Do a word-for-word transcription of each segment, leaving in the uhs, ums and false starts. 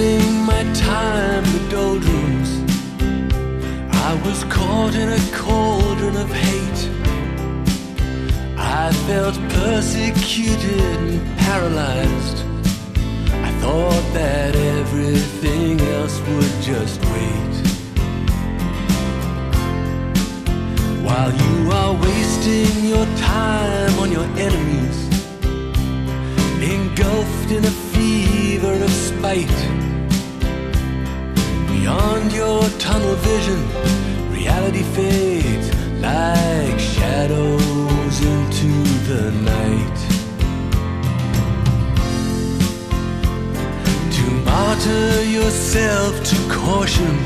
wasting my time in the doldrums. I was caught in a cauldron of hate. I felt persecuted and paralyzed. I thought that everything else would just wait. While you are wasting your time on your enemies, engulfed in a fever of spite, beyond your tunnel vision, reality fades like shadows into the night. To martyr yourself to caution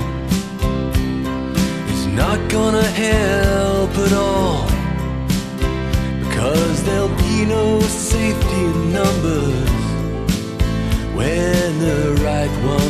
is not gonna help at all, because there'll be no safety in numbers when the right one